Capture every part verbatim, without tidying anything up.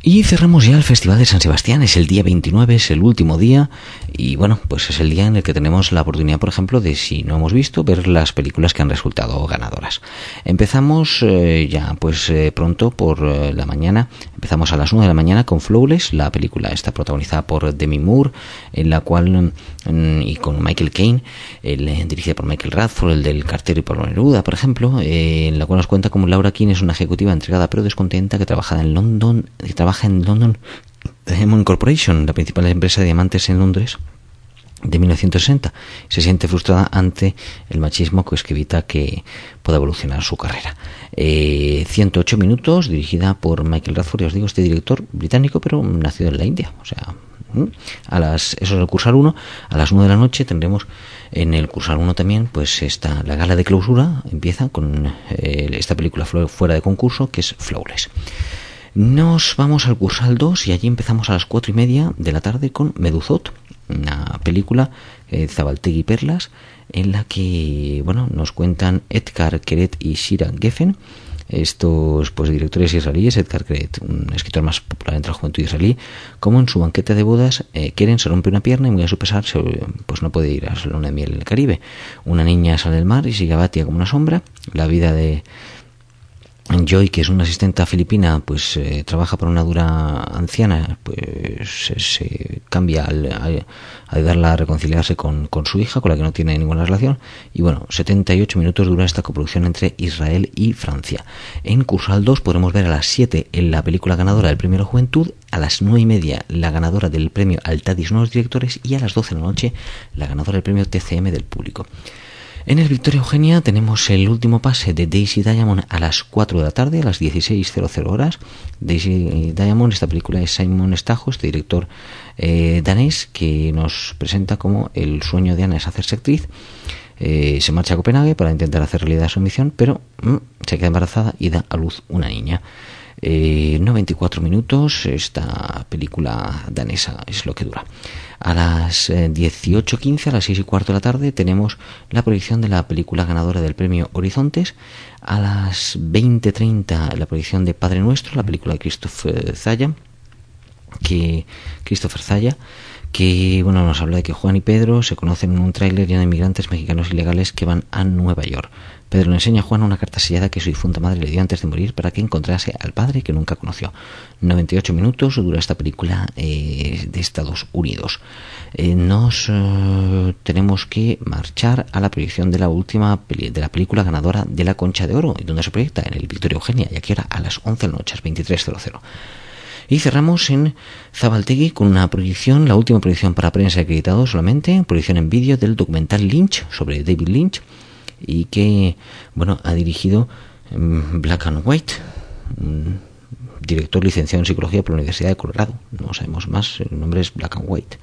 Y cerramos ya el Festival de San Sebastián. Es el día veintinueve, es el último día. Y bueno, pues es el día en el que tenemos la oportunidad, por ejemplo, de, si no hemos visto, ver las películas que han resultado ganadoras. Empezamos eh, ya pues eh, pronto por eh, la mañana. Empezamos a las nueve de la mañana con Flawless. La película está protagonizada por Demi Moore, en la cual mm, y con Michael Caine, el, eh, dirigida por Michael Radford, el del Cartero y por Neruda, por ejemplo, eh, en la cual nos cuenta cómo Laura Keane es una ejecutiva entregada pero descontenta que trabaja en London, que trabaja en London Diamond Corporation, la principal empresa de diamantes en Londres, de mil novecientos sesenta. Se siente frustrada ante el machismo que evita que pueda evolucionar su carrera. Eh, ciento ocho minutos, dirigida por Michael Radford, ya os digo, este director británico, pero nacido en la India. O sea, a las, eso es el Cursal uno. A las nueve de la noche tendremos en el Cursal uno también, pues está la gala de clausura. Empieza con eh, esta película fuera de concurso, que es Flawless. Nos vamos al Cursal dos y allí empezamos a las cuatro y media de la tarde con Meduzot, una película de eh, Zabaltegui Perlas, en la que bueno nos cuentan Edgar Keret y Shira Geffen, estos pues directores israelíes. Edgar Keret, un escritor más popular entre la juventud israelí, como en su banquete de bodas eh, Keren se rompe una pierna y muy a su pesar se, pues no puede ir a la luna de miel en el Caribe. Una niña sale del mar y sigue a Batia como una sombra. La vida de Joy, que es una asistenta filipina, pues eh, trabaja para una dura anciana, pues se, se cambia al, al, al ayudarla a reconciliarse con, con su hija, con la que no tiene ninguna relación. Y bueno, setenta y ocho minutos dura esta coproducción entre Israel y Francia. En Cursal dos podremos ver a las siete en la película ganadora del premio de la Juventud, a las nueve y media la ganadora del premio Altadis Nuevos Directores y a las doce de la noche la ganadora del premio T C M del público. En el Victoria Eugenia tenemos el último pase de Daisy Diamond a las cuatro de la tarde, a las dieciséis horas. Daisy Diamond, esta película es Simon Stajo, este director eh, danés, que nos presenta como el sueño de Ana es hacerse actriz. Eh, se marcha a Copenhague para intentar hacer realidad su ambición, pero mm, se queda embarazada y da a luz una niña. Eh, noventa y cuatro minutos, esta película danesa es lo que dura. A las eh, dieciocho quince, a las seis y cuarto de la tarde, tenemos la proyección de la película ganadora del premio Horizontes. A las veinte treinta, la proyección de Padre Nuestro, la película de Christopher Zaya, que Christopher Zaya, que bueno nos habla de que Juan y Pedro se conocen en un tráiler lleno de inmigrantes mexicanos ilegales que van a Nueva York. Pedro le enseña a Juan una carta sellada que su difunta madre le dio antes de morir para que encontrase al padre que nunca conoció. noventa y ocho minutos dura esta película eh, de Estados Unidos. Eh, nos eh, tenemos que marchar a la proyección de la última peli- de la película ganadora de la Concha de Oro, donde se proyecta en el Victoria Eugenia, y aquí ahora a las once de la noche, veintitrés cero cero. Y cerramos en Zabaltegui con una proyección, la última proyección para prensa acreditado solamente, proyección en vídeo del documental Lynch, sobre David Lynch, y que bueno ha dirigido um, Black and White, un director licenciado en psicología por la Universidad de Colorado. No sabemos más, el nombre es Black and White.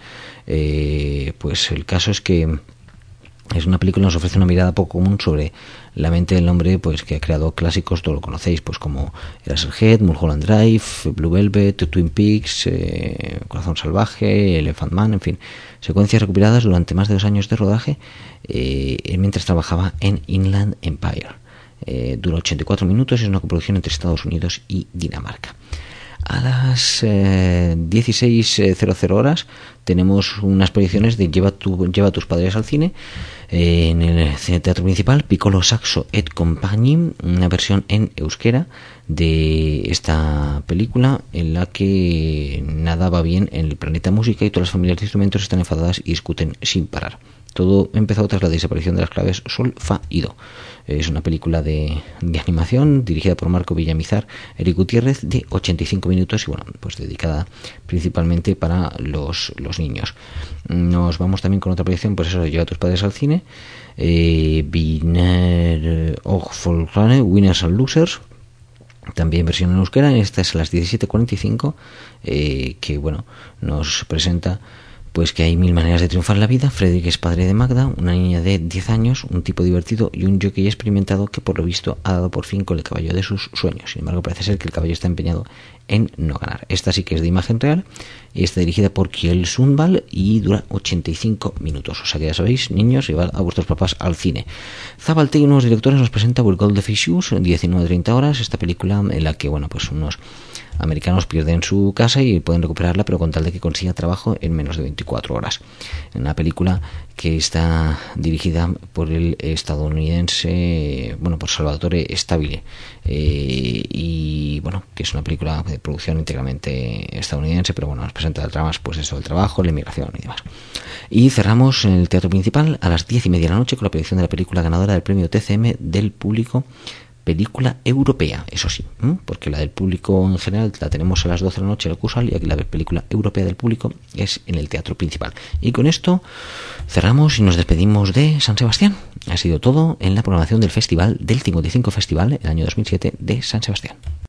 Eh, pues el caso es que es una película que nos ofrece una mirada poco común sobre la mente del hombre, pues que ha creado clásicos, todo lo conocéis, pues como Eraserhead, Mulholland Drive, Blue Velvet, Twin Peaks, eh, Corazón Salvaje, Elephant Man, en fin, secuencias recuperadas durante más de dos años de rodaje eh, mientras trabajaba en Inland Empire. Eh, dura ochenta y cuatro minutos y es una coproducción entre Estados Unidos y Dinamarca. A las eh, dieciséis horas tenemos unas proyecciones de Lleva, tu, Lleva a tus padres al cine, eh, en el teatro principal, Piccolo Saxo et Compagnie, una versión en euskera de esta película en la que nada va bien en el planeta música y todas las familias de instrumentos están enfadadas y discuten sin parar. Todo empezó tras la desaparición de las claves sol, fa y do. Es una película de, de animación dirigida por Marco Villamizar, Eric Gutiérrez, de ochenta y cinco minutos y bueno, pues dedicada principalmente para los, los niños. Nos vamos también con otra proyección, pues eso, Lleva a tus padres al cine, eh, Biner og Folklore, Winners and Losers, también versión en euskera. Esta es a las diecisiete cuarenta y cinco, eh, que bueno, nos presenta pues que hay mil maneras de triunfar en la vida. Frederick es padre de Magda, una niña de diez años, un tipo divertido y un jockey experimentado que por lo visto ha dado por fin con el caballo de sus sueños. Sin embargo, parece ser que el caballo está empeñado en no ganar. Esta sí que es de imagen real, está dirigida por Kjell Sundvall y dura ochenta y cinco minutos. O sea que ya sabéis, niños, llevad a vuestros papás al cine. Zabaltegui, unos directores, nos presenta With Goldfish Shoes en diecinueve a treinta horas, esta película en la que, bueno, pues unos americanos pierden su casa y pueden recuperarla, pero con tal de que consiga trabajo en menos de veinticuatro horas. Una película que está dirigida por el estadounidense, bueno, por Salvatore Stabile, eh, y bueno, que es una película de producción íntegramente estadounidense, pero bueno, nos presenta tramas, pues eso, el trabajo, la inmigración y demás. Y cerramos en el teatro principal a las diez y media de la noche con la proyección de la película ganadora del premio T C M del público, película europea, eso sí, ¿eh? Porque la del público en general la tenemos a las doce de la noche en el Cusal, y aquí la película europea del público es en el teatro principal. Y con esto cerramos y nos despedimos de San Sebastián. Ha sido todo en la programación del festival, del cincuenta y cinco Festival, el año dos mil siete de San Sebastián.